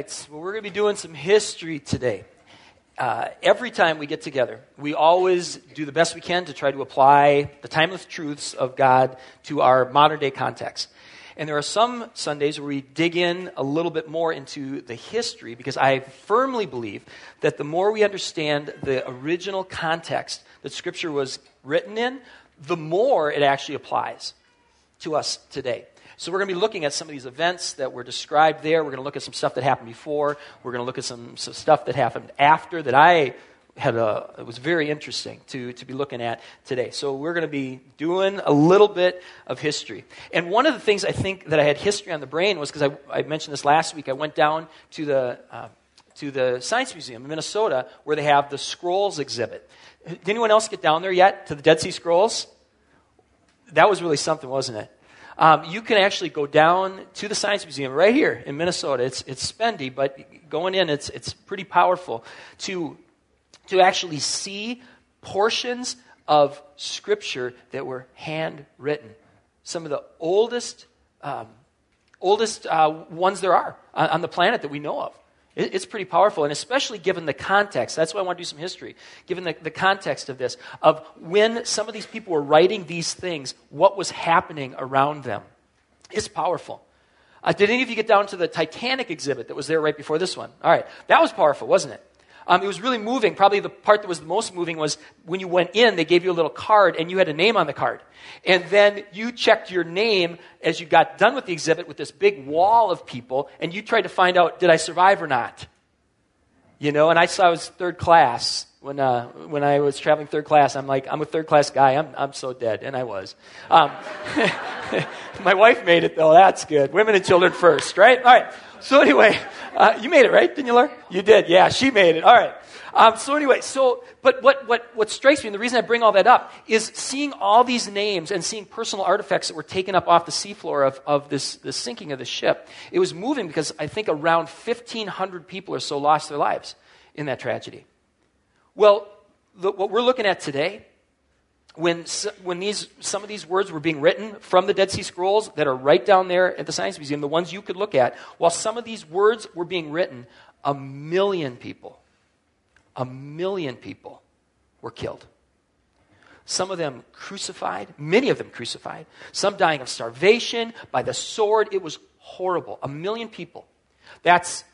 right. Well, we're going to be doing some history today. Every time we get together, we always do the best we can to try to apply the timeless truths of God to our modern day context. And there are some Sundays where we dig in a little bit more into the history, because I firmly believe that the more we understand the original context that Scripture was written in, the more it actually applies to us today. So we're going to be looking at some of these events that were described there. We're going to look at some stuff that happened before. We're going to look at some stuff that happened after that it was very interesting to be looking at today. So we're going to be doing a little bit of history. And one of the things I think that I had history on the brain was, because I mentioned this last week, I went down to the Science Museum in Minnesota, where they have the Scrolls exhibit. Did anyone else get down there yet, to the Dead Sea Scrolls? That was really something, wasn't it? You can actually go down to the Science Museum right here in Minnesota. It's spendy, but going in, it's pretty powerful to actually see portions of Scripture that were handwritten. Some of the oldest ones there are on the planet that we know of. It's pretty powerful, and especially given the context. That's why I want to do some history. Given the context of this, of when some of these people were writing these things, what was happening around them. It's powerful. Did any of you get down to the Titanic exhibit that was there right before this one? All right. That was powerful, wasn't it? It was really moving. Probably the part that was the most moving was when you went in, they gave you a little card, and you had a name on the card. And then you checked your name as you got done with the exhibit with this big wall of people, and you tried to find out, did I survive or not? You know, and I saw I was third class. When I was traveling third class, I'm like, I'm a third class guy. I'm so dead, and I was. My wife made it, though. That's good. Women and children first, right? All right. So anyway, you made it, right? Didn't you, Laura? You did. Yeah, she made it. All right. But what strikes me, and the reason I bring all that up, is seeing all these names and seeing personal artifacts that were taken up off the seafloor of this sinking of the ship. It was moving because I think around 1,500 people or so lost their lives in that tragedy. Well, what we're looking at today, when some of these words were being written from the Dead Sea Scrolls that are right down there at the Science Museum, the ones you could look at, while some of these words were being written, 1 million people were killed. Some of them crucified, many of them crucified, some dying of starvation, by the sword. It was horrible. 1 million people. That's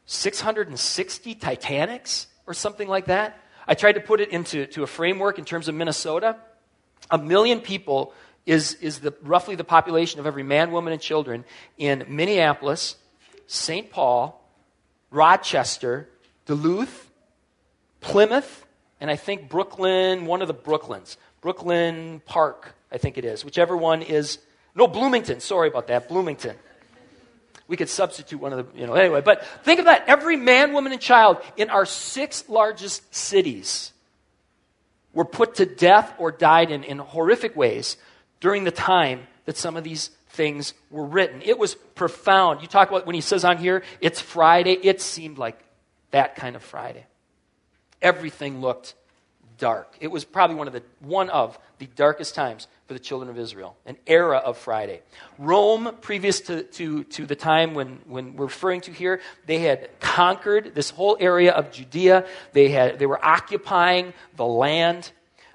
660 Titanics or something like that. I tried to put it into a framework in terms of Minnesota. 1 million people is roughly the population of every man, woman, and children in Minneapolis, St. Paul, Rochester, Duluth, Plymouth, and I think Brooklyn, one of the Brooklyns. Brooklyn Park, I think it is. Whichever one is... No, Bloomington. Sorry about that. Bloomington. We could substitute one of the... Anyway, but think of that. Every man, woman, and child in our 6 largest cities were put to death or died in horrific ways during the time that some of these things were written. It was profound. You talk about when he says on here, it's Friday. It seemed like that kind of Friday. Everything looked dark. It was probably one of the darkest times for the children of Israel, an era of Friday. Rome, previous to the time when we're referring to here, they had conquered this whole area of Judea. They were occupying the land.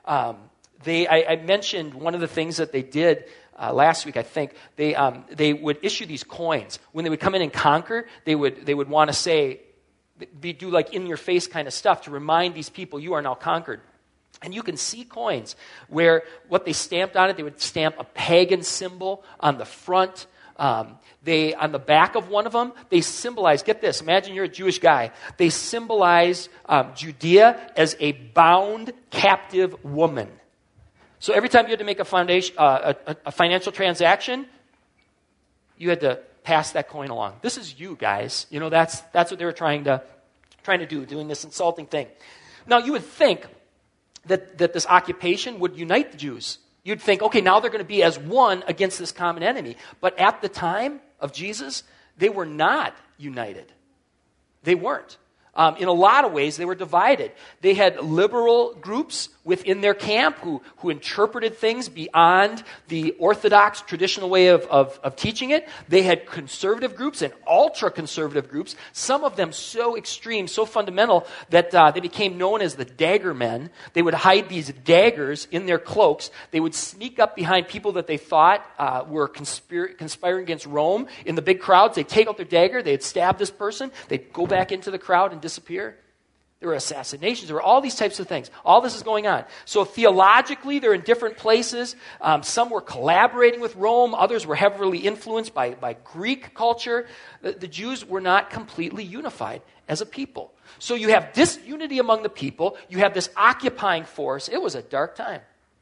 I mentioned one of the things that they did last week. I think they would issue these coins when they would come in and conquer. They would want to say, do like in your face kind of stuff to remind these people you are now conquered. And you can see coins where what they stamped on it, they would stamp a pagan symbol on the front. On the back of one of them, they symbolize, get this, imagine you're a Jewish guy. They symbolize Judea as a bound captive woman. So every time you had to make a financial transaction, you had to pass that coin along. This is you guys. That's what they were trying to do, doing this insulting thing. Now you would think that this occupation would unite the Jews. You'd think, okay, now they're going to be as one against this common enemy. But at the time of Jesus, they were not united. They weren't. In a lot of ways, they were divided. They had liberal groups within their camp who interpreted things beyond the orthodox traditional way of teaching it. They had conservative groups and ultra-conservative groups, some of them so extreme, so fundamental, that they became known as the dagger men. They would hide these daggers in their cloaks. They would sneak up behind people that they thought were conspiring against Rome. In the big crowds, they'd take out their dagger, they'd stab this person, they'd go back into the crowd and disappear. There were assassinations. There were all these types of things. All this is going on. So theologically, they're in different places. Some were collaborating with Rome. Others were heavily influenced by Greek culture. The Jews were not completely unified as a people. So you have disunity among the people. You have this occupying force. It was a dark time.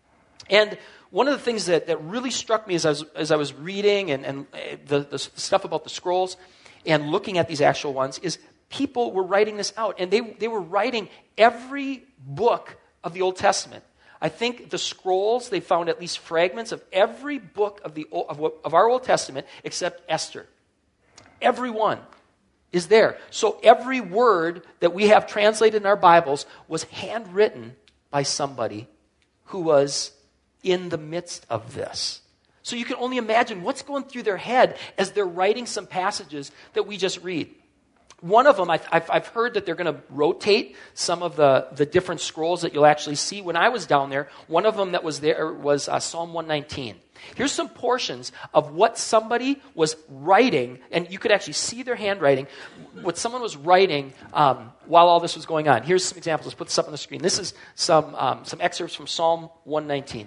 And one of the things that really struck me as I was reading and the stuff about the scrolls and looking at these actual ones is people were writing this out, and they were writing every book of the Old Testament. I think the scrolls, they found at least fragments of every book of our Old Testament except Esther. Every one is there. So every word that we have translated in our Bibles was handwritten by somebody who was in the midst of this. So you can only imagine what's going through their head as they're writing some passages that we just read. One of them, I've heard that they're going to rotate some of the different scrolls that you'll actually see. When I was down there, one of them that was there was Psalm 119. Here's some portions of what somebody was writing, and you could actually see their handwriting, what someone was writing while all this was going on. Here's some examples. Let's put this up on the screen. This is some excerpts from Psalm 119.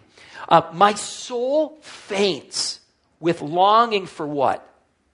My soul faints with longing for what?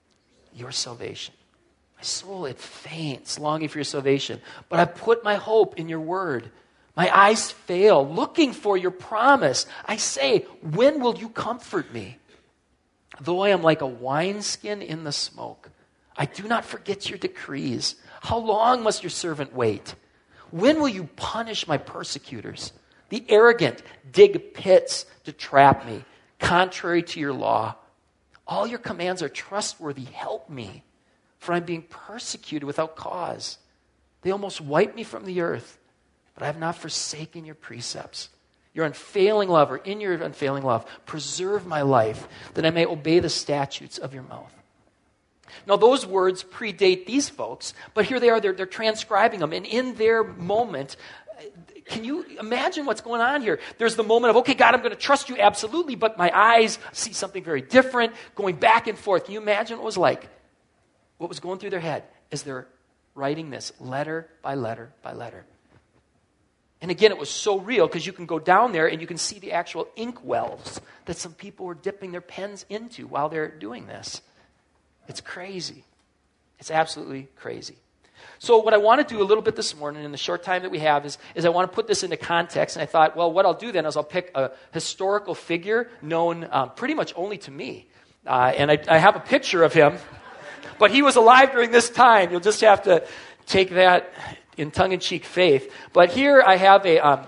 Your salvation. My soul, it faints, longing for your salvation. But I put my hope in your word. My eyes fail, looking for your promise. I say, when will you comfort me? Though I am like a wineskin in the smoke, I do not forget your decrees. How long must your servant wait? When will you punish my persecutors? The arrogant dig pits to trap me, contrary to your law. All your commands are trustworthy. Help me. For I'm being persecuted without cause. They almost wiped me from the earth, but I have not forsaken your precepts. Your unfailing love, or in your unfailing love, preserve my life, that I may obey the statutes of your mouth. Now, those words predate these folks, but here they are, they're transcribing them, and in their moment, can you imagine what's going on here? There's the moment of, okay, God, I'm going to trust you absolutely, but my eyes see something very different, going back and forth. Can you imagine what it was like? What was going through their head as they're writing this letter by letter by letter. And again, it was so real because you can go down there and you can see the actual ink wells that some people were dipping their pens into while they're doing this. It's crazy. It's absolutely crazy. So what I want to do a little bit this morning in the short time that we have is I want to put this into context. And I thought, well, what I'll do then is I'll pick a historical figure known pretty much only to me. And I have a picture of him. But he was alive during this time. You'll just have to take that in tongue-in-cheek faith. But here I have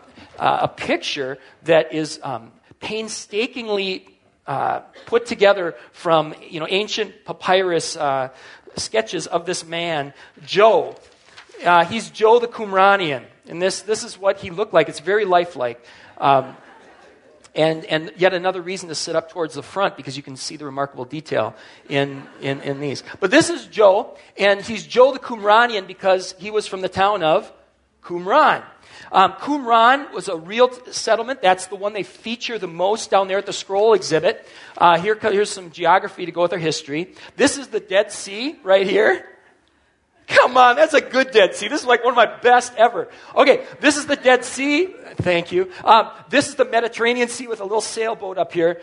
a picture that is painstakingly put together from ancient papyrus sketches of this man, Joe. He's Joe the Qumranian, and this is what he looked like. It's very lifelike. And yet another reason to sit up towards the front because you can see the remarkable detail in these. But this is Joe, and he's Joe the Qumranian because he was from the town of Qumran. Qumran was a real settlement. That's the one they feature the most down there at the scroll exhibit. Here's some geography to go with our history. This is the Dead Sea right here. Come on, that's a good Dead Sea. This is like one of my best ever. Okay, this is the Dead Sea. Thank you. This is the Mediterranean Sea with a little sailboat up here.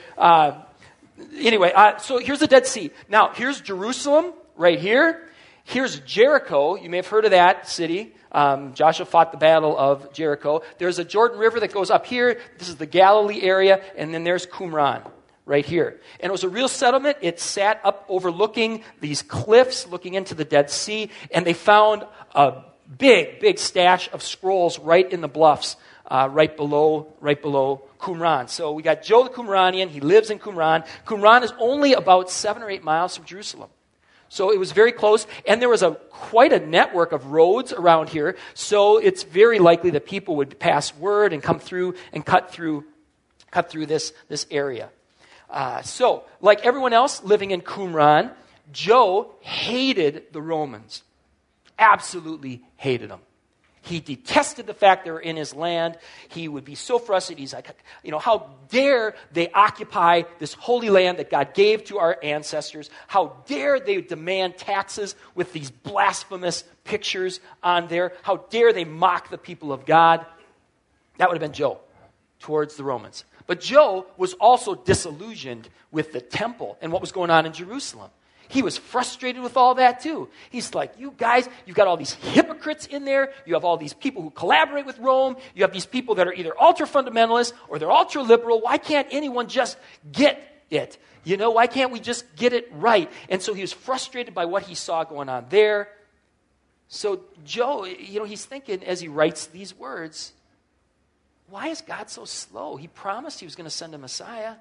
So here's the Dead Sea. Now, here's Jerusalem right here. Here's Jericho. You may have heard of that city. Joshua fought the battle of Jericho. There's a Jordan River that goes up here. This is the Galilee area. And then there's Qumran right here. And it was a real settlement. It sat up overlooking these cliffs, looking into the Dead Sea, and they found a big, big stash of scrolls right in the bluffs, right below Qumran. So we got Joe the Qumranian. He lives in Qumran. Qumran is only about 7 or 8 miles from Jerusalem. So it was very close, and there was quite a network of roads around here, so it's very likely that people would pass word and come through and cut through this area. So, like everyone else living in Qumran, Joe hated the Romans. Absolutely hated them. He detested the fact they were in his land. He would be so frustrated. He's like, how dare they occupy this holy land that God gave to our ancestors? How dare they demand taxes with these blasphemous pictures on there? How dare they mock the people of God? That would have been Joe towards the Romans. But Joe was also disillusioned with the temple and what was going on in Jerusalem. He was frustrated with all that too. He's like, you guys, you've got all these hypocrites in there. You have all these people who collaborate with Rome. You have these people that are either ultra-fundamentalists or they're ultra-liberal. Why can't anyone just get it? Why can't we just get it right? And so he was frustrated by what he saw going on there. So Joe, he's thinking as he writes these words, why is God so slow? He promised he was going to send a Messiah.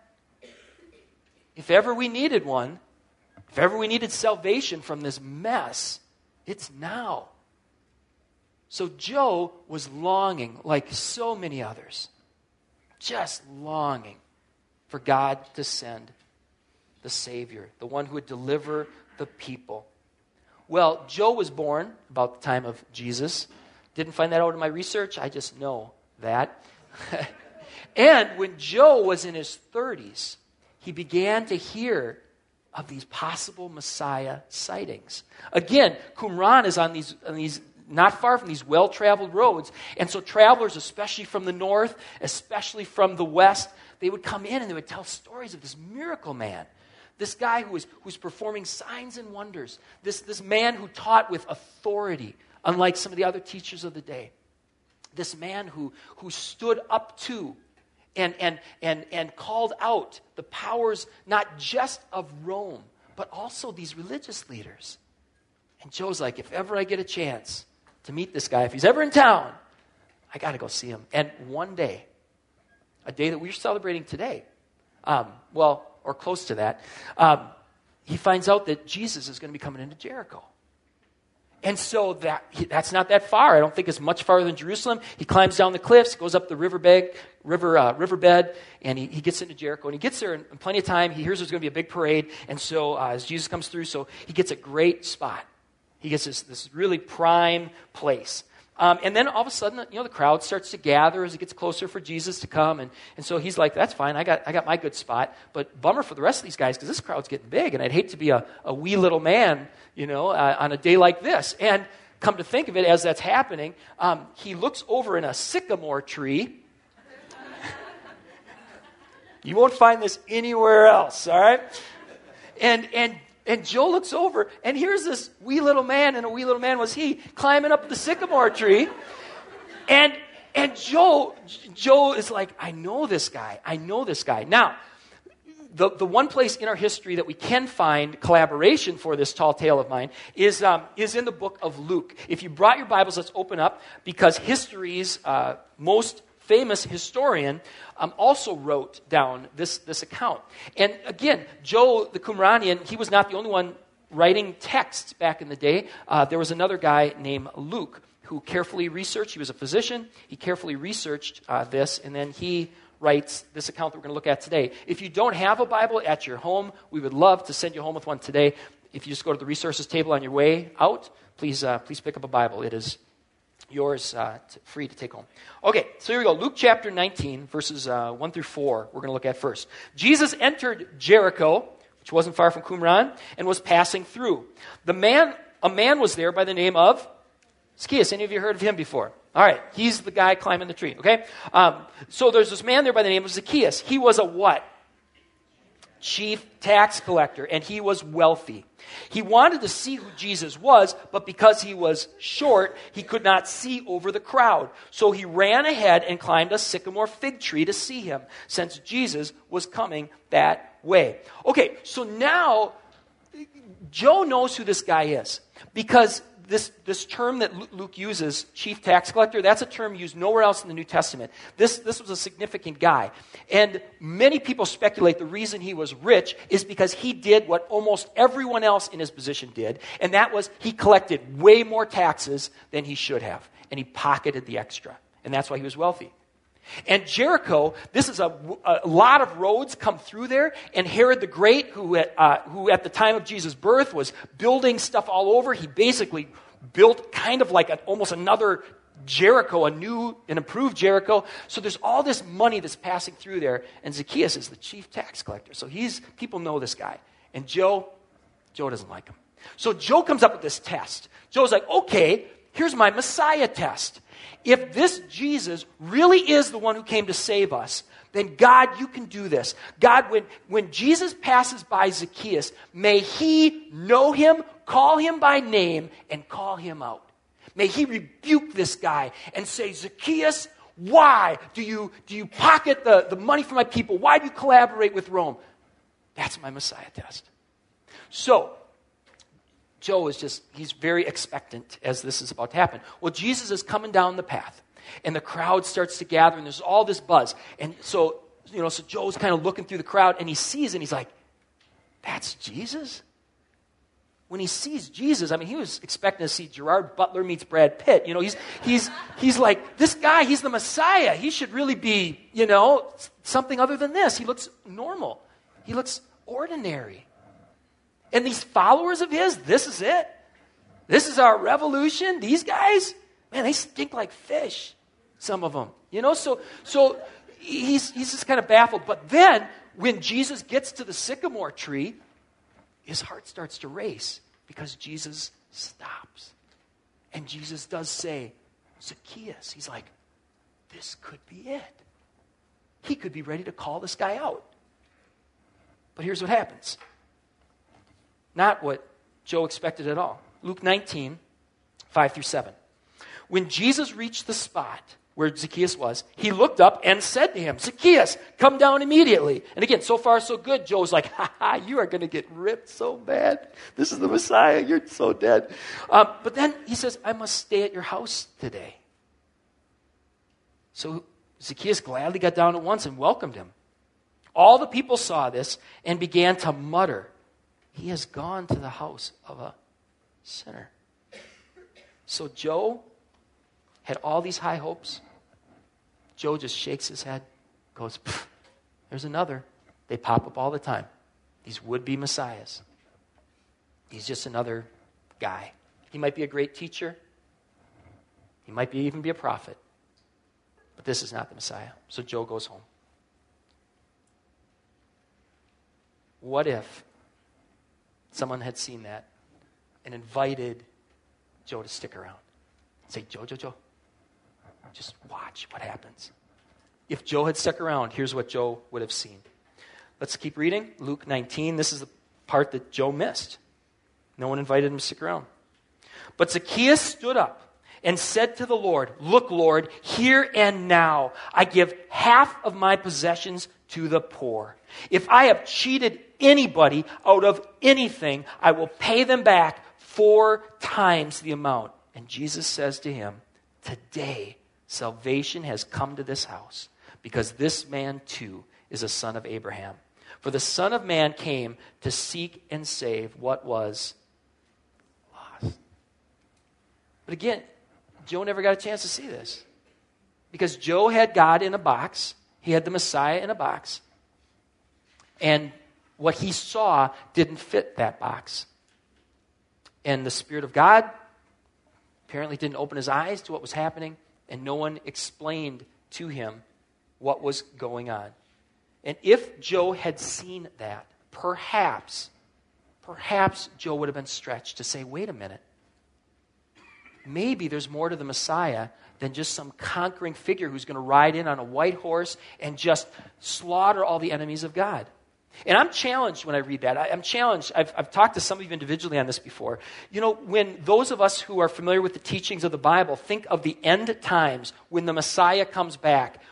If ever we needed one, if ever we needed salvation from this mess, it's now. So Joe was longing, like so many others, just longing for God to send the Savior, the one who would deliver the people. Well, Joe was born about the time of Jesus. Didn't find that out in my research. I just know that. And when Joe was in his 30s, he began to hear of these possible Messiah sightings. Again, Qumran is on these not far from these well-traveled roads, and so travelers, especially from the north, especially from the west, they would come in and they would tell stories of this miracle man, this guy who's performing signs and wonders, this man who taught with authority, unlike some of the other teachers of the day, this man who stood up to and called out the powers not just of Rome, but also these religious leaders. And Joe's like, if ever I get a chance to meet this guy, if he's ever in town, I got to go see him. And one day, a day that we're celebrating today, or close to that, he finds out that Jesus is going to be coming into Jericho. And so that's not that far. I don't think it's much farther than Jerusalem. He climbs down the cliffs, goes up the riverbed, and he gets into Jericho. And he gets there in plenty of time. He hears there's going to be a big parade. And so as Jesus comes through, so he gets a great spot. He gets this really prime place. And then all of a sudden, the crowd starts to gather as it gets closer for Jesus to come. And so he's like, that's fine. I got my good spot. But bummer for the rest of these guys because this crowd's getting big. And I'd hate to be a wee little man, on a day like this. And come to think of it, as that's happening, he looks over in a sycamore tree. You won't find this anywhere else, all right? And Joe looks over, and here's this wee little man, and a wee little man was he, climbing up the sycamore tree. And Joe is like, I know this guy. Now, the one place in our history that we can find collaboration for this tall tale of mine is in the book of Luke. If you brought your Bibles, let's open up, because history's most famous historian also wrote down this account. And again, Joe the Qumranian, he was not the only one writing texts back in the day. There was another guy named Luke who carefully researched. He was a physician. He carefully researched this, and then he writes this account that we're going to look at today. If you don't have a Bible at your home, we would love to send you home with one today. If you just go to the resources table on your way out, please pick up a Bible. It is yours, free to take home. Okay, so here we go. Luke chapter 19, verses 1 through 4, we're going to look at first. Jesus entered Jericho, which wasn't far from Qumran, and was passing through. A man was there by the name of Zacchaeus. Any of you heard of him before? All right, he's the guy climbing the tree, okay? So there's this man there by the name of Zacchaeus. He was a what? Chief tax collector, and he was wealthy. He wanted to see who Jesus was, but because he was short, he could not see over the crowd. So he ran ahead and climbed a sycamore fig tree to see him, since Jesus was coming that way. Okay, so now Joe knows who this guy is, because this term that Luke uses, chief tax collector, that's a term used nowhere else in the New Testament. This was a significant guy. And many people speculate the reason he was rich is because he did what almost everyone else in his position did, and that was he collected way more taxes than he should have, and he pocketed the extra. And that's why he was wealthy. And Jericho, this is a lot of roads come through there, and Herod the Great, who at the time of Jesus' birth was building stuff all over, he basically built kind of like almost another Jericho, a new and improved Jericho. So there's all this money that's passing through there, and Zacchaeus is the chief tax collector. So people know this guy. And Joe doesn't like him. So Joe comes up with this test. Joe's like, okay, here's my Messiah test. If this Jesus really is the one who came to save us, then God, you can do this. God, when Jesus passes by Zacchaeus, may he know him, call him by name, and call him out. May he rebuke this guy and say, Zacchaeus, why do you pocket the money from my people? Why do you collaborate with Rome? That's my Messiah test. So, Joe he's very expectant as this is about to happen. Well, Jesus is coming down the path, and the crowd starts to gather, and there's all this buzz. And so Joe's kind of looking through the crowd, and he sees, and he's like, that's Jesus? When he sees Jesus, I mean, he was expecting to see Gerard Butler meets Brad Pitt. He's like, this guy, he's the Messiah. He should really be, something other than this. He looks normal. He looks ordinary. And these followers of his, this is it. This is our revolution. These guys, man, they stink like fish, some of them. So he's just kind of baffled. But then, when Jesus gets to the sycamore tree, his heart starts to race because Jesus stops. And Jesus does say, Zacchaeus, he's like, this could be it. He could be ready to call this guy out. But here's what happens. Not what Joe expected at all. Luke 19, 5-7. When Jesus reached the spot where Zacchaeus was, he looked up and said to him, Zacchaeus, come down immediately. And again, so far so good. Joe's like, you are going to get ripped so bad. This is the Messiah. You're so dead. But then he says, I must stay at your house today. So Zacchaeus gladly got down at once and welcomed him. All the people saw this and began to mutter, he has gone to the house of a sinner. So Joe had all these high hopes. Joe just shakes his head, goes, there's another. They pop up all the time. These would-be messiahs. He's just another guy. He might be a great teacher. He might even be a prophet. But this is not the Messiah. So Joe goes home. What if someone had seen that and invited Joe to stick around? Say, Joe, just watch what happens. If Joe had stuck around, here's what Joe would have seen. Let's keep reading. Luke 19. This is the part that Joe missed. No one invited him to stick around. But Zacchaeus stood up and said to the Lord, look, Lord, here and now I give half of my possessions to the poor. If I have cheated anybody out of anything, I will pay them back 4 times the amount. And Jesus says to him, today salvation has come to this house, because this man too is a son of Abraham. For the Son of Man came to seek and save what was lost. But again, Joe never got a chance to see this, because Joe had God in a box. He had the Messiah in a box. And what he saw didn't fit that box. And the Spirit of God apparently didn't open his eyes to what was happening, and no one explained to him what was going on. And if Joe had seen that, perhaps Joe would have been stretched to say, wait a minute. Maybe there's more to the Messiah than just some conquering figure who's going to ride in on a white horse and just slaughter all the enemies of God. And I'm challenged when I read that. I'm challenged. I've talked to some of you individually on this before. You know, when those of us who are familiar with the teachings of the Bible think of the end times, when the Messiah comes back,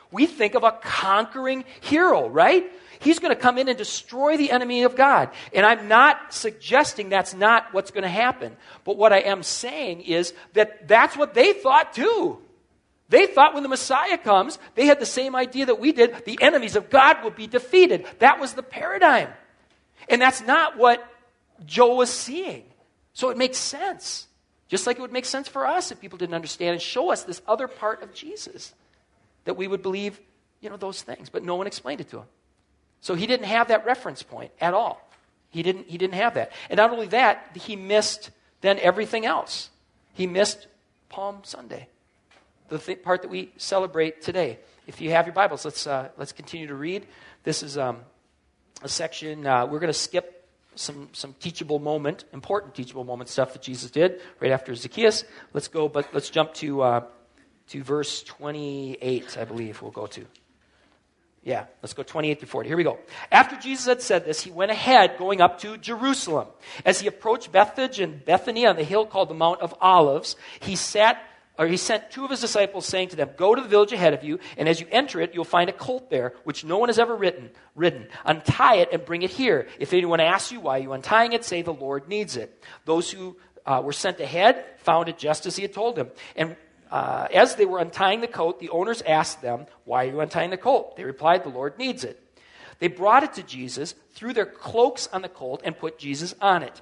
We think of a conquering hero, right? He's going to come in and destroy the enemy of God. And I'm not suggesting that's not what's going to happen. But what I am saying is that that's what they thought too. They thought when the Messiah comes, they had the same idea that we did. The enemies of God will be defeated. That was the paradigm. And that's not what Joel was seeing. So it makes sense. Just like it would make sense for us if people didn't understand and show us this other part of Jesus. That we would believe, those things. But no one explained it to him. So he didn't have that reference point at all. He didn't have that. And not only that, he missed then everything else. He missed Palm Sunday, the part that we celebrate today. If you have your Bibles, let's continue to read. This is a section. We're going to skip some teachable moment, important teachable moment stuff that Jesus did right after Zacchaeus. Let's jump to verse 28, I believe we'll go to. Yeah, let's go 28 to 40. Here we go. After Jesus had said this, he went ahead going up to Jerusalem. As he approached Bethphage and Bethany on the hill called the Mount of Olives, he sent two of his disciples, saying to them, "Go to the village ahead of you, and as you enter it, you'll find a colt there, which no one has ever ridden. Untie it and bring it here. If anyone asks you why you're untying it, say the Lord needs it." Those who were sent ahead found it just as he had told them. And as they were untying the colt, the owners asked them, "Why are you untying the colt?" They replied, "The Lord needs it." They brought it to Jesus, threw their cloaks on the colt, and put Jesus on it.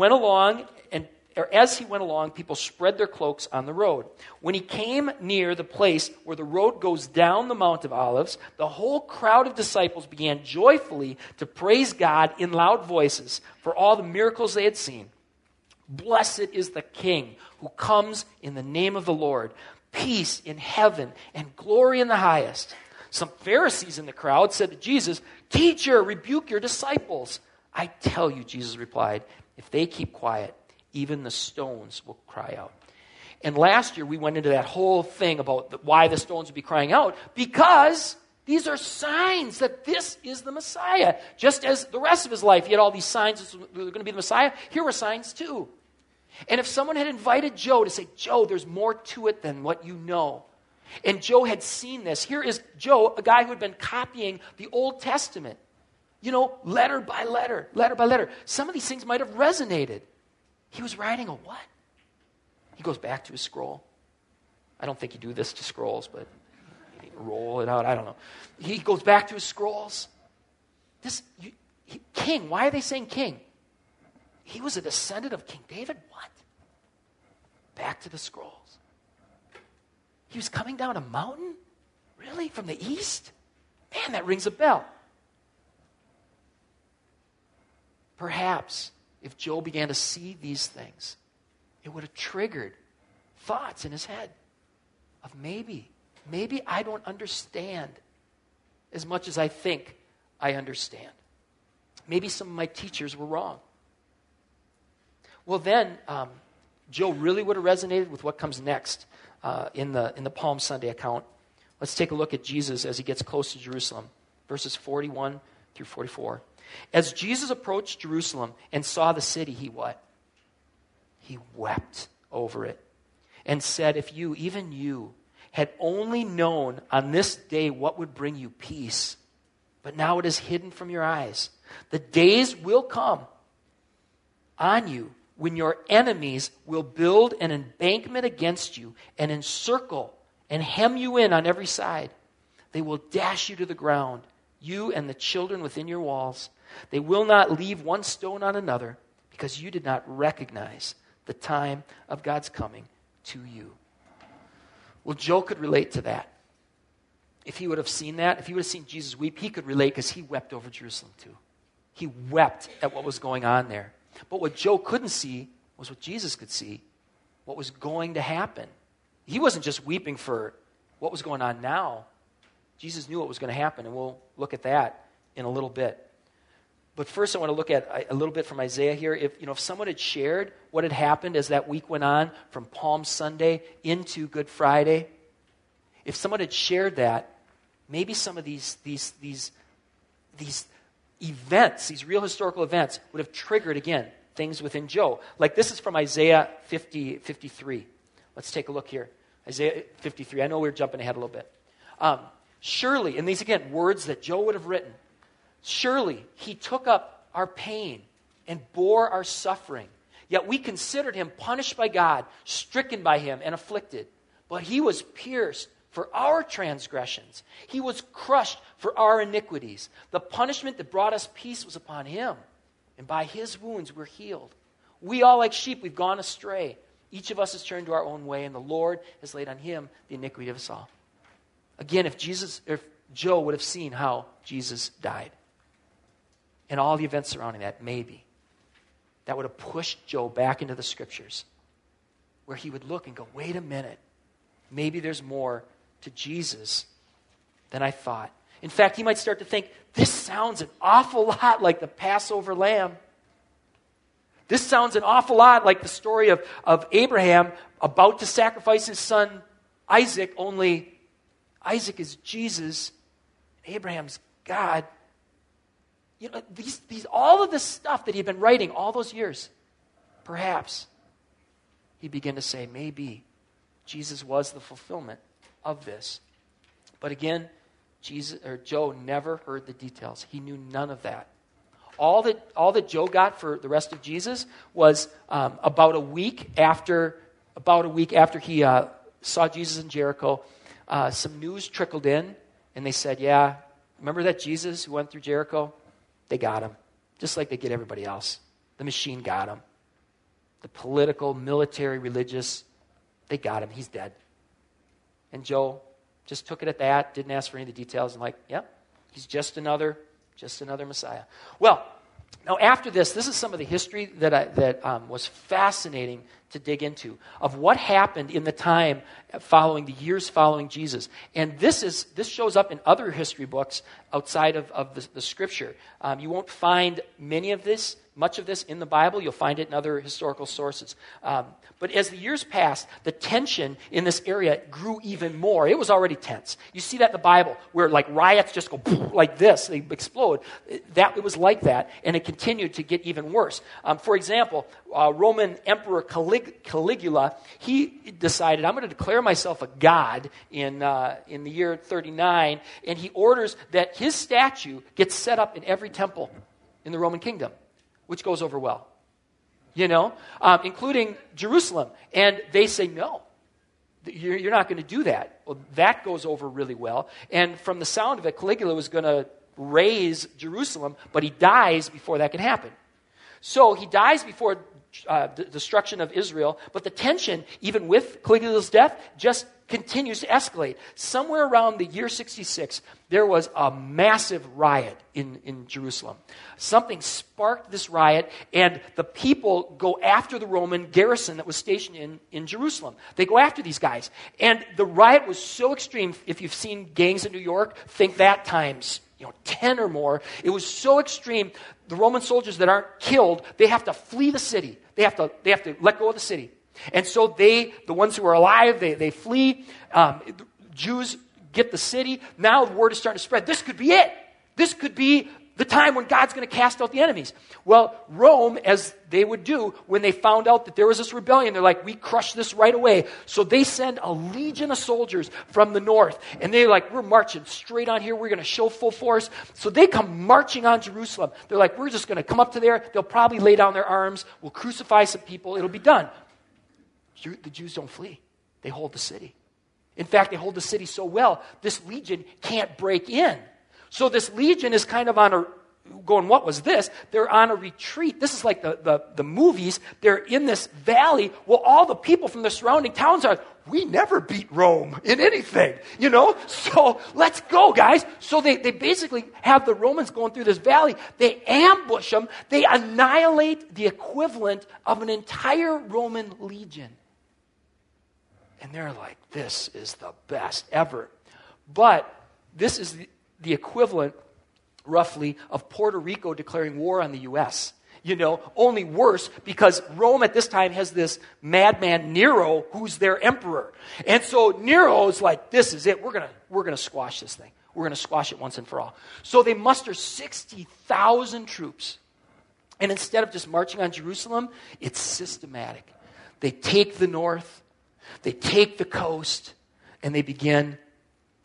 As he went along, people spread their cloaks on the road. When he came near the place where the road goes down the Mount of Olives, the whole crowd of disciples began joyfully to praise God in loud voices for all the miracles they had seen. "Blessed is the King who comes in the name of the Lord. Peace in heaven and glory in the highest." Some Pharisees in the crowd said to Jesus, "Teacher, rebuke your disciples." "I tell you," Jesus replied, "if they keep quiet, even the stones will cry out." And last year we went into that whole thing about why the stones would be crying out, because these are signs that this is the Messiah. Just as the rest of his life, he had all these signs that were going to be the Messiah. Here were signs too. And if someone had invited Joe to say, "Joe, there's more to it than what you know," and Joe had seen this, here is Joe, a guy who had been copying the Old Testament, letter by letter, letter by letter. Some of these things might have resonated. He was writing a what? He goes back to his scroll. I don't think you do this to scrolls, but roll it out. I don't know. He goes back to his scrolls. King. Why are they saying king? He was a descendant of King David? What? Back to the scrolls. He was coming down a mountain? Really? From the east? Man, that rings a bell. Perhaps if Joe began to see these things, it would have triggered thoughts in his head of maybe I don't understand as much as I think I understand. Maybe some of my teachers were wrong. Well, then Joe really would have resonated with what comes next in the Palm Sunday account. Let's take a look at Jesus as he gets close to Jerusalem, verses 41 through 44. As Jesus approached Jerusalem and saw the city, he what? He wept over it and said, "If you, even you, had only known on this day what would bring you peace, but now it is hidden from your eyes. The days will come on you when your enemies will build an embankment against you and encircle and hem you in on every side. They will dash you to the ground, you and the children within your walls. They will not leave one stone on another, because you did not recognize the time of God's coming to you." Well, Joe could relate to that. If he would have seen that, if he would have seen Jesus weep, he could relate because he wept over Jerusalem too. He wept at what was going on there. But what Joe couldn't see was what Jesus could see, what was going to happen. He wasn't just weeping for what was going on now. Jesus knew what was going to happen, and we'll look at that in a little bit. But first I want to look at a little bit from Isaiah here. If someone had shared what had happened as that week went on from Palm Sunday into Good Friday, if someone had shared that, maybe some of these events, these real historical events, would have triggered, again, things within Joe. Like this is from Isaiah 53. Let's take a look here. Isaiah 53. I know we're jumping ahead a little bit. Surely, and these again, words that Joe would have written, surely he took up our pain and bore our suffering. Yet we considered him punished by God, stricken by him, and afflicted. But he was pierced for our transgressions. He was crushed for our iniquities. The punishment that brought us peace was upon him, and by his wounds we're healed. We all like sheep, we've gone astray. Each of us has turned to our own way, and the Lord has laid on him the iniquity of us all. Again, if Joe would have seen how Jesus died, and all the events surrounding that, maybe that would have pushed Joe back into the scriptures, where he would look and go, wait a minute, maybe there's more to Jesus than I thought. In fact, he might start to think, this sounds an awful lot like the Passover lamb. This sounds an awful lot like the story of Abraham about to sacrifice his son Isaac, only Isaac is Jesus, Abraham's God. You know, all of this stuff that he'd been writing all those years, perhaps he began to say, maybe Jesus was the fulfillment of this. But again, Joe never heard the details. He knew none of that. All that Joe got for the rest of Jesus was about a week after he saw Jesus in Jericho. Some news trickled in, and they said, yeah, remember that Jesus who went through Jericho? They got him, just like they get everybody else. The machine got him. The political, military, religious, they got him. He's dead. And Joe just took it at that, didn't ask for any of the details, and he's just another Messiah. Well, now after this is some of the history that was fascinating to dig into of what happened in the time following the years following Jesus. And this shows up in other history books outside of the scripture. You won't find much of this in the Bible. You'll find it in other historical sources. But as the years passed, the tension in this area grew even more. It was already tense. You see that in the Bible, where like riots just go like this, they explode. It was like that, and it continued to get even worse. For example, Roman Emperor Caligula, he decided, I'm going to declare myself a god in the year 39, and he orders that his statue gets set up in every temple in the Roman kingdom, which goes over well, including Jerusalem. And they say, no, you're not going to do that. Well, that goes over really well. And from the sound of it, Caligula was going to raise Jerusalem, but he dies before that can happen. So he dies before the destruction of Israel, but the tension, even with Caligula's death, just continues to escalate. Somewhere around the year 66, there was a massive riot in Jerusalem. Something sparked this riot, and the people go after the Roman garrison that was stationed in Jerusalem. They go after these guys. And the riot was so extreme, if you've seen gangs in New York, think that times 10 or more. It was so extreme, the Roman soldiers that aren't killed, they have to flee the city. They have to let go of the city. And so the ones who are alive, they flee. Jews get the city. Now the word is starting to spread. This could be it. This could be the time when God's going to cast out the enemies. Well, Rome, as they would do, when they found out that there was this rebellion, they're like, we crush this right away. So they send a legion of soldiers from the north. And they're like, we're marching straight on here. We're going to show full force. So they come marching on Jerusalem. They're like, we're just going to come up to there. They'll probably lay down their arms. We'll crucify some people. It'll be done. The Jews don't flee. They hold the city. In fact, they hold the city so well, this legion can't break in. So this legion is kind of going, what was this? They're on a retreat. This is like the movies. They're in this valley. Well, all the people from the surrounding towns are, we never beat Rome in anything, So let's go, guys. So they basically have the Romans going through this valley. They ambush them. They annihilate the equivalent of an entire Roman legion. And they're like, this is the best ever. But this is the equivalent, roughly, of Puerto Rico declaring war on the U.S. Only worse, because Rome at this time has this madman Nero who's their emperor. And so Nero's like, this is it. We're gonna squash this thing. We're going to squash it once and for all. So they muster 60,000 troops. And instead of just marching on Jerusalem, it's systematic. They take the north, they take the coast, and they begin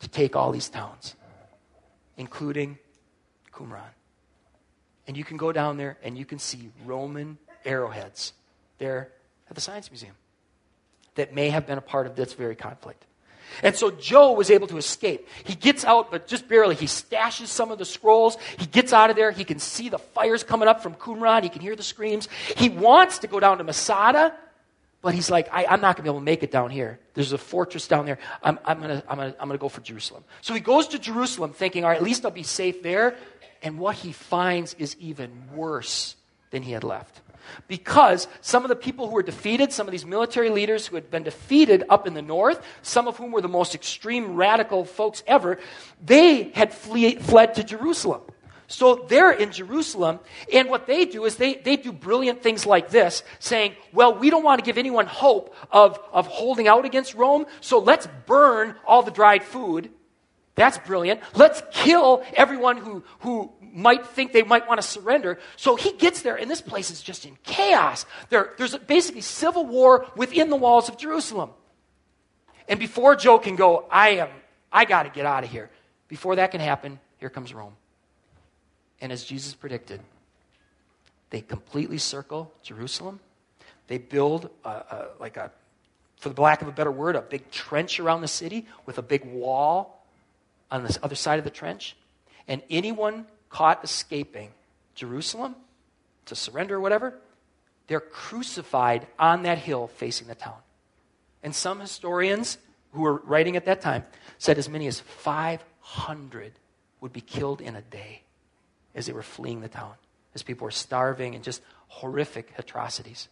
to take all these towns, including Qumran. And you can go down there and you can see Roman arrowheads there at the Science Museum that may have been a part of this very conflict. And so Joe was able to escape. He gets out, but just barely. He stashes some of the scrolls. He gets out of there. He can see the fires coming up from Qumran. He can hear the screams. He wants to go down to Masada, but he's like, I'm not going to be able to make it down here. There's a fortress down there. I'm gonna go for Jerusalem. So he goes to Jerusalem thinking, all right, at least I'll be safe there. And what he finds is even worse than he had left. Because some of the people who were defeated, some of these military leaders who had been defeated up in the north, some of whom were the most extreme radical folks ever, they had fled to Jerusalem. So they're in Jerusalem, and what they do is they do brilliant things like this, saying, well, we don't want to give anyone hope of holding out against Rome, so let's burn all the dried food. That's brilliant. Let's kill everyone who might think they might want to surrender. So he gets there, and this place is just in chaos. There's basically civil war within the walls of Jerusalem. And before Joe can go, I got to get out of here. Before that can happen, here comes Rome. And as Jesus predicted, they completely circle Jerusalem. They build for the lack of a better word, a big trench around the city with a big wall on the other side of the trench. And anyone caught escaping Jerusalem to surrender or whatever, they're crucified on that hill facing the town. And some historians who were writing at that time said as many as 500 would be killed in a day as they were fleeing the town, as people were starving and just horrific atrocities.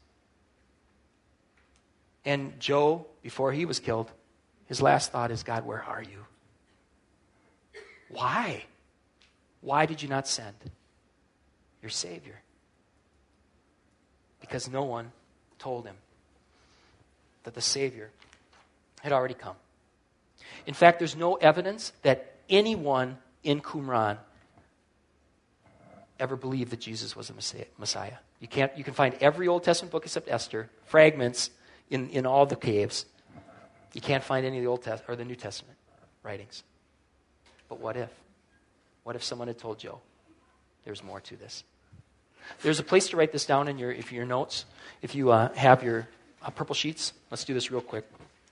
And Joe, before he was killed, his last thought is, God, where are you? Why? Why did you not send your Savior? Because no one told him that the Savior had already come. In fact, there's no evidence that anyone in Qumran ever believed that Jesus was the Messiah. You can find every Old Testament book except Esther, fragments in all the caves. You can't find any of the Old Testament or the New Testament writings. But what if? What if someone had told Joe, there's more to this? There's a place to write this down in your notes. If you have your purple sheets, let's do this real quick.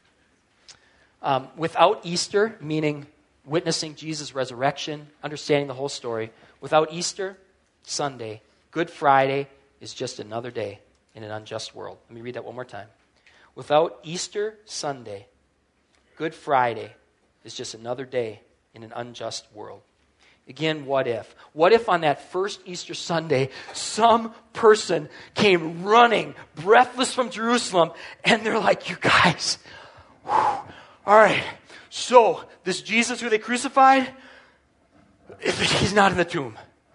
Without Easter, meaning witnessing Jesus' resurrection, understanding the whole story, without Easter Sunday, Good Friday is just another day in an unjust world. Let me read that one more time. Without Easter Sunday, Good Friday is just another day in an unjust world. Again, what if? What if on that first Easter Sunday, some person came running, breathless from Jerusalem, and they're like, you guys, all right, so this Jesus who they crucified, he's not in the tomb.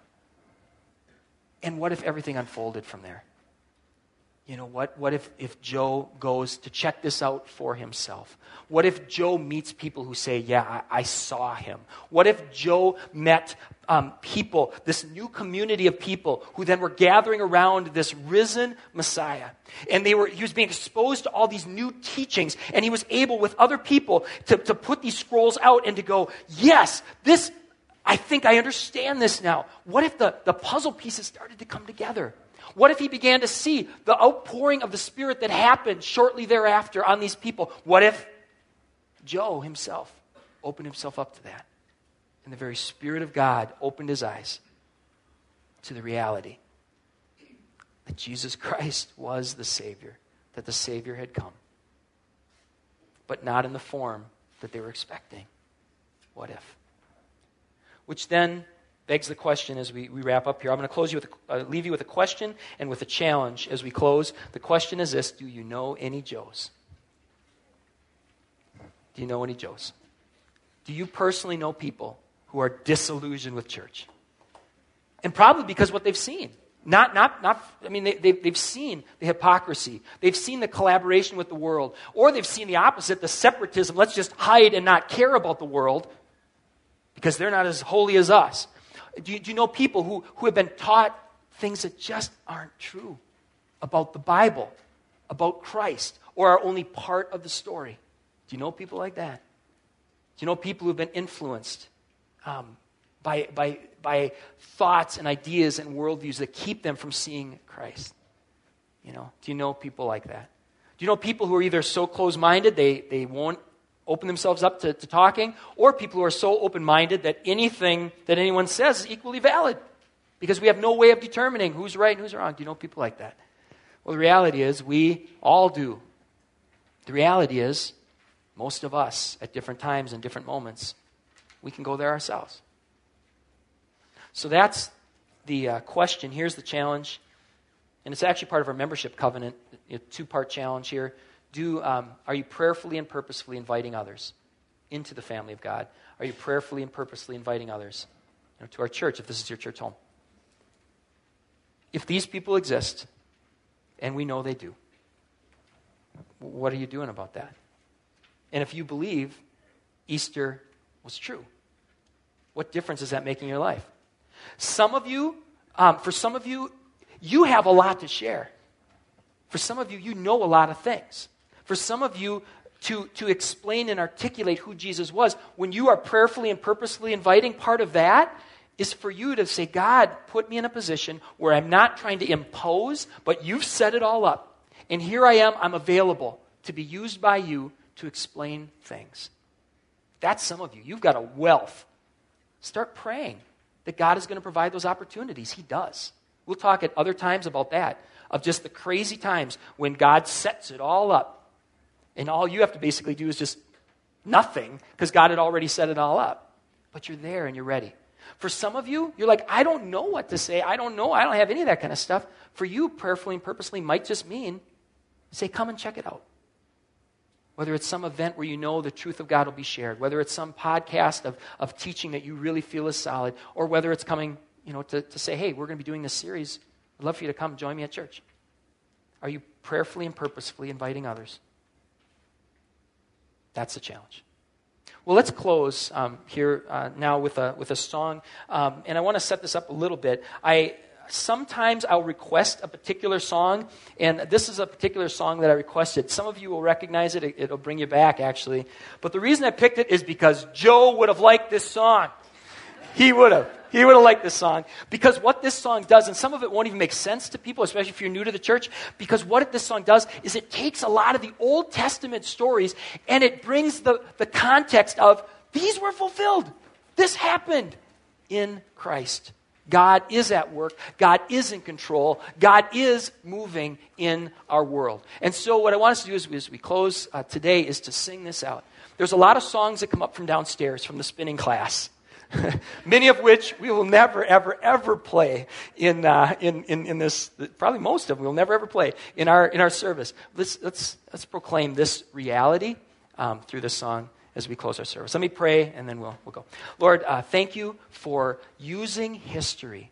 And what if everything unfolded from there? You know, what if Joe goes to check this out for himself? What if Joe meets people who say, yeah, I saw him? What if Joe met people, this new community of people who then were gathering around this risen Messiah? And he was being exposed to all these new teachings, and he was able with other people to put these scrolls out and to go, yes, this, I think I understand this now. What if the puzzle pieces started to come together? What if he began to see the outpouring of the Spirit that happened shortly thereafter on these people? What if Joe himself opened himself up to that? And the very Spirit of God opened his eyes to the reality that Jesus Christ was the Savior, that the Savior had come, but not in the form that they were expecting. What if? Which then begs the question as we wrap up here. I'm going to close you with leave you with a question and with a challenge as we close. The question is this: do you know any Joes? Do you know any Joes? Do you personally know people who are disillusioned with church? And probably because what they've seen. They've seen the hypocrisy. They've seen the collaboration with the world. Or they've seen the opposite, the separatism. Let's just hide and not care about the world because they're not as holy as us. Do you know people who have been taught things that just aren't true about the Bible, about Christ, or are only part of the story? Do you know people like that? you know people who've been influenced by thoughts and ideas and worldviews that keep them from seeing Christ? You know, do you know people like that? Do you know people who are either so close-minded they won't open themselves up to talking, or people who are so open-minded that anything that anyone says is equally valid because we have no way of determining who's right and who's wrong? Do you know people like that? Well, the reality is we all do. The reality is most of us at different times and different moments, we can go there ourselves. So that's the question. Here's the challenge. And it's actually part of our membership covenant, a two-part challenge here. Are you prayerfully and purposefully inviting others into the family of God? Are you prayerfully and purposefully inviting others to our church, if this is your church home? If these people exist, and we know they do, what are you doing about that? And if you believe Easter was true, what difference is that making in your life? For some of you, you have a lot to share. For some of you, you know a lot of things. For some of you, to explain and articulate who Jesus was, when you are prayerfully and purposefully inviting, part of that is for you to say, God, put me in a position where I'm not trying to impose, but you've set it all up. And here I am, I'm available to be used by you to explain things. That's some of you. You've got a wealth. Start praying that God is going to provide those opportunities. He does. We'll talk at other times about that, of just the crazy times when God sets it all up. And all you have to basically do is just nothing, because God had already set it all up. But you're there and you're ready. For some of you, you're like, I don't know what to say. I don't know. I don't have any of that kind of stuff. For you, prayerfully and purposely might just mean, say, come and check it out. Whether it's some event where you know the truth of God will be shared, whether it's some podcast of teaching that you really feel is solid, or whether it's coming, to say, hey, we're going to be doing this series. I'd love for you to come join me at church. Are you prayerfully and purposefully inviting others? That's the challenge. Well, let's close here now with a song, and I want to set this up a little bit. Sometimes I'll request a particular song, and this is a particular song that I requested. Some of you will recognize it. It'll bring you back, actually. But the reason I picked it is because Joe would have liked this song. He would have. He would have liked this song. Because what this song does, and some of it won't even make sense to people, especially if you're new to the church, because what this song does is it takes a lot of the Old Testament stories and it brings the context of, these were fulfilled. This happened in Christ. God is at work. God is in control. God is moving in our world. And so what I want us to do as we close today is to sing this out. There's a lot of songs that come up from downstairs from the spinning class. Many of which we will never, ever, ever play in this. Probably most of them we'll never, ever play in our service. Let's proclaim this reality through this song as we close our service. Let me pray, and then we'll go. Lord, thank you for using history.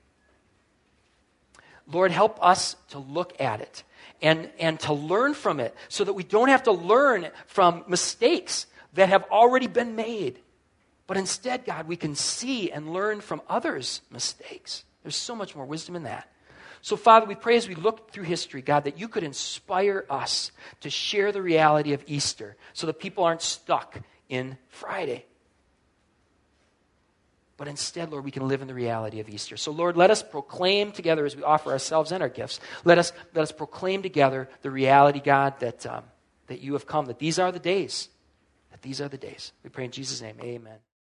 Lord, help us to look at it and to learn from it, so that we don't have to learn from mistakes that have already been made. But instead, God, we can see and learn from others' mistakes. There's so much more wisdom in that. So, Father, we pray as we look through history, God, that you could inspire us to share the reality of Easter so that people aren't stuck in Friday. But instead, Lord, we can live in the reality of Easter. So, Lord, let us proclaim together as we offer ourselves and our gifts. Let us proclaim together the reality, God, that you have come, that these are the days. That these are the days. We pray in Jesus' name, amen.